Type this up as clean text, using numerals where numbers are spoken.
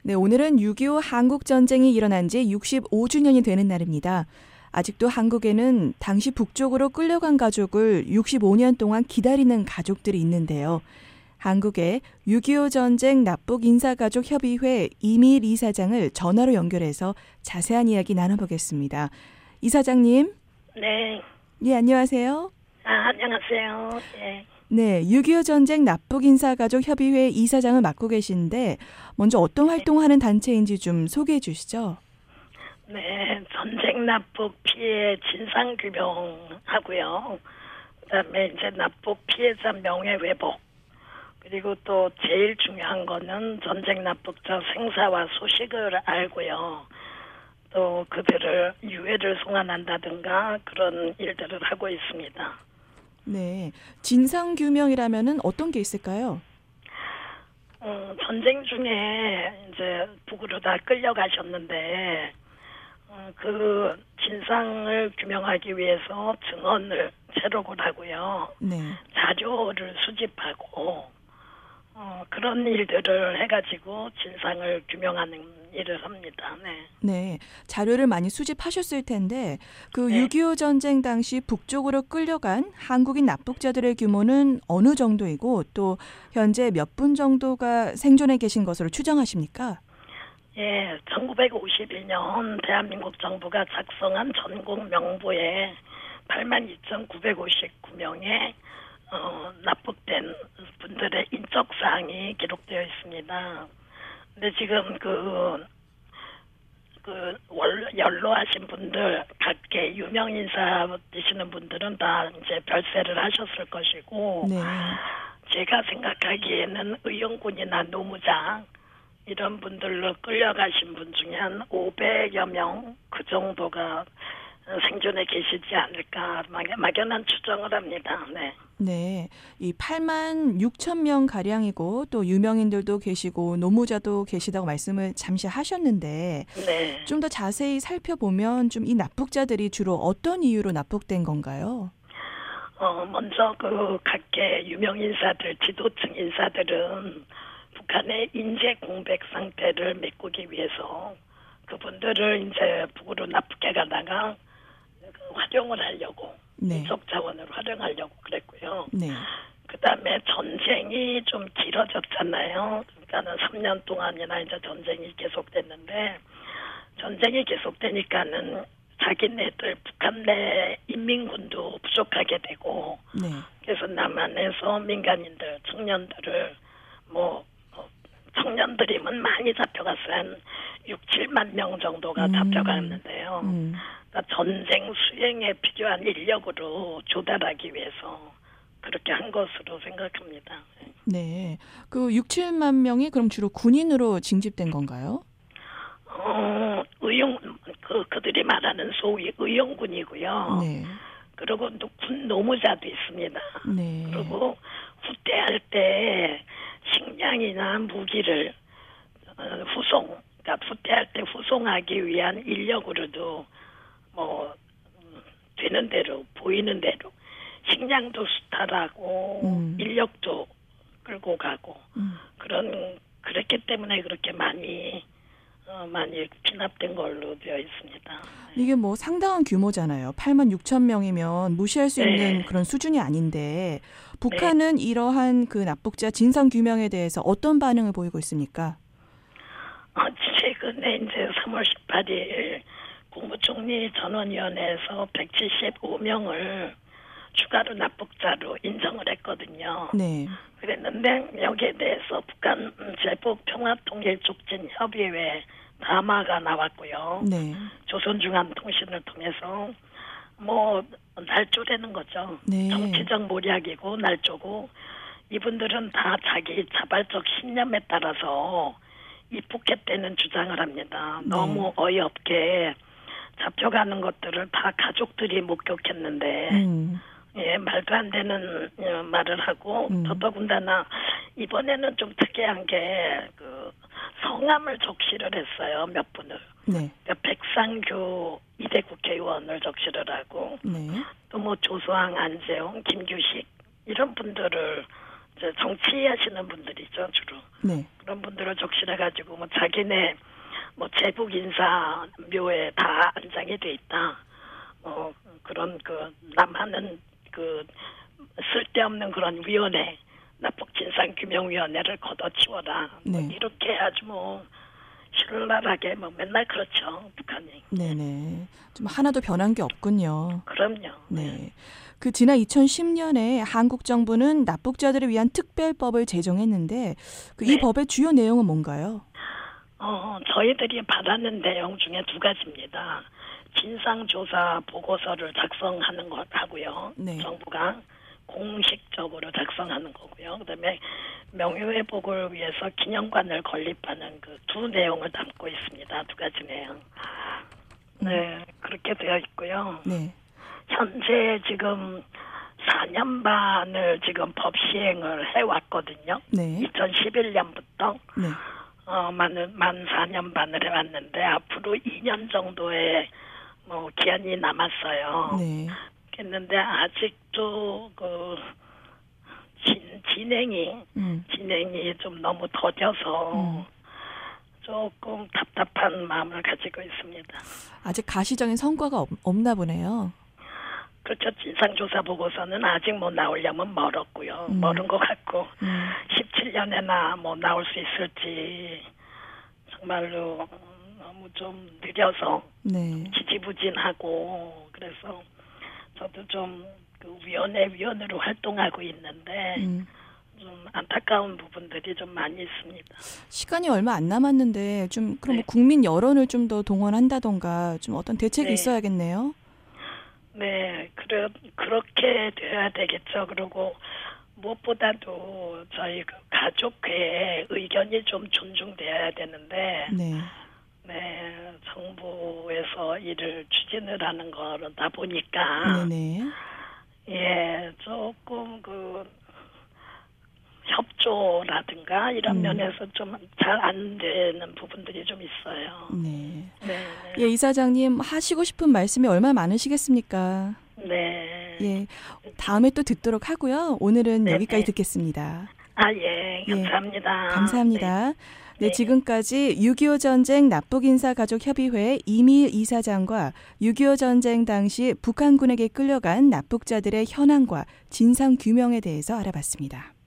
네, 오늘은 6.25 한국전쟁이 일어난 지 65주년이 되는 날입니다. 아직도 한국에는 당시 북쪽으로 끌려간 가족을 65년 동안 기다리는 가족들이 있는데요. 한국의 6.25 전쟁 납북 인사가족협의회 이미일 이사장을 전화로 연결해서 자세한 이야기 나눠보겠습니다. 이사장님. 네. 예, 안녕하세요. 안녕하세요. 예. 네, 6.25 전쟁 납북 인사가족협의회 이사장을 맡고 계신데 먼저 어떤 활동하는 단체인지 좀 소개해 주시죠. 네, 전쟁 납북 피해 진상 규명하고요. 그다음에 이제 납북 피해자 명예 회복. 그리고 또 제일 중요한 거는 전쟁 납북자 생사와 소식을 알고요. 또 그들을 유해를 송환한다든가 그런 일들을 하고 있습니다. 네, 진상 규명이라면은 어떤 게 있을까요? 전쟁 중에 이제 북으로 다 끌려가셨는데 그 진상을 규명하기 위해서 증언을 제록을 하고요. 네. 자료를 수집하고 그런 일들을 해가지고 진상을 규명하는 일을 합니다. 네. 네, 자료를 많이 수집하셨을 텐데 그 네. 6.25 전쟁 당시 북쪽으로 끌려간 한국인 납북자들의 규모는 어느 정도이고 또 현재 몇 분 정도가 생존해 계신 것으로 추정하십니까? 예, 1951년 대한민국 정부가 작성한 전국 명부에 82,959명의 납북된 분들의 인적 사항이 기록되어 있습니다. 근데 지금 연로하신 분들, 각계 유명 인사 되시는 분들은 다 이제 별세를 하셨을 것이고, 네. 제가 생각하기에는 의용군이나 노무장 이런 분들로 끌려가신 분 중에 한 500여 명 그 정도가 생존에 계시지 않을까 막연한 추정을 합니다. 네. 네, 이 8만 6천 명 가량이고 또 유명인들도 계시고 노무자도 계시다고 말씀을 잠시 하셨는데 네. 좀 더 자세히 살펴보면 좀 이 납북자들이 주로 어떤 이유로 납북된 건가요? 먼저 그 각계 유명 인사들, 지도층 인사들은 북한의 인재 공백 상태를 메꾸기 위해서 그분들을 이제 북으로 납북해 가다가 활용을 하려고, 네. 인적 자원을 활용하려고 그랬고요. 네. 그다음에 전쟁이 좀 길어졌잖아요. 그러니까는 3년 동안이나 이제 전쟁이 계속됐는데 전쟁이 계속되니까는 자기네들 북한 내 인민군도 부족하게 되고 네. 그래서 남한에서 민간인들, 청년들을 청년들이면 많이 잡혀갔어요. 한 6, 7만 명 정도가 잡혀갔는데요. 그러니까 전쟁 수행에 필요한 인력으로 조달하기 위해서 그렇게 한 것으로 생각합니다. 네. 그 6, 7만 명이 그럼 주로 군인으로 징집된 건가요? 그들이 말하는 소위 의용군이고요. 네. 그리고 또 군 노무자도 있습니다. 네. 그리고 후퇴할 때 식량이나 무기를 그러니까 후퇴할 때 후송하기 위한 인력으로도 되는 대로 보이는 대로 식량도 수탈하고 인력도 끌고 가고 그렇기 때문에 그렇게 많이 피납된 걸로 되어 있습니다. 이게 뭐 상당한 규모잖아요. 8만 6천 명이면 무시할 수 있는 그런 수준이 아닌데 북한은 이러한 그 납북자 진상 규명에 대해서 어떤 반응을 보이고 있습니까? 최근에 이제 3월 18일 국무총리 전원위원회에서 175명을 추가로 납북자로 인정을 했거든요. 네. 그랬는데 여기에 대해서 북한 제북평화통일촉진협의회 담화가 나왔고요. 네. 조선중앙통신을 통해서 날조라는 거죠. 네. 정치적 모략이고 날조고 이분들은 다 자기 자발적 신념에 따라서 입북했다는 주장을 합니다. 너무 어이없게 잡혀가는 것들을 다 가족들이 목격했는데 말도 안 되는 말을 하고 더더군다나 이번에는 좀 특이한 게 성함을 적시를 했어요. 몇 분을. 네. 그러니까 백상규 2대 국회의원을 적시를 하고 네. 또 조소왕, 안재홍, 김규식 이런 분들을 정치하시는 분들이죠, 주로. 네. 그런 분들을 적실해가지고 뭐 자기네 뭐 제국 인사 묘에 다 안장이 돼 있다. 그런 그 남하는 그 쓸데없는 그런 위원회, 납북진상규명위원회를 걷어치워라. 네. 뭐 이렇게 아주 뭐 신랄하게 뭐 맨날 그렇죠, 북한이. 네네. 좀 하나도 변한 게 없군요. 그럼요. 네. 그 지난 2010년에 한국 정부는 납북자들을 위한 특별법을 제정했는데 이 네. 법의 주요 내용은 뭔가요? 저희들이 받았는 내용 중에 두 가지입니다. 진상조사 보고서를 작성하는 것 하고요. 네. 정부가 공식적으로 작성하는 거고요. 그다음에 명예회복을 위해서 기념관을 건립하는 그 두 내용을 담고 있습니다. 두 가지 내용. 네, 그렇게 되어 있고요. 네. 현재 지금 4년 반을 지금 법 시행을 해왔거든요. 네. 2011년부터 네. 만 4년 반을 해왔는데 앞으로 2년 정도의 뭐 기한이 남았어요. 네. 했는데 아직도 그 진행이 좀 너무 더뎌서 조금 답답한 마음을 가지고 있습니다. 아직 가시적인 성과가 없나 보네요. 그렇죠. 진상조사 보고서는 아직 뭐 나오려면 멀었고요. 멀은 것 같고 17년에나 뭐 나올 수 있을지 정말로 너무 좀 느려서 네. 지지부진하고 그래서 저도 좀 그 위원으로 활동하고 있는데 좀 안타까운 부분들이 좀 많이 있습니다. 시간이 얼마 안 남았는데 좀 그럼 네. 뭐 국민 여론을 좀 더 동원한다던가 좀 어떤 대책이 네. 있어야겠네요. 네, 그렇게 돼야 되겠죠. 그리고 무엇보다도 저희 그 가족회의 의견이 좀 존중돼야 되는데, 네, 정부에서 이를 추진을 하는 거다 보니까, 네네, 예, 조금 그 협조라든가 이런 면에서 좀 잘 안 되는 부분들이 좀 있어요. 네. 네. 예, 이사장님 하시고 싶은 말씀이 얼마나 많으시겠습니까? 네. 예, 다음에 또 듣도록 하고요. 오늘은 네네. 여기까지 듣겠습니다. 예, 감사합니다. 감사합니다. 네. 네, 지금까지 6.25 전쟁 납북인사가족협의회 이미일 이사장과 6.25 전쟁 당시 북한군에게 끌려간 납북자들의 현황과 진상 규명에 대해서 알아봤습니다.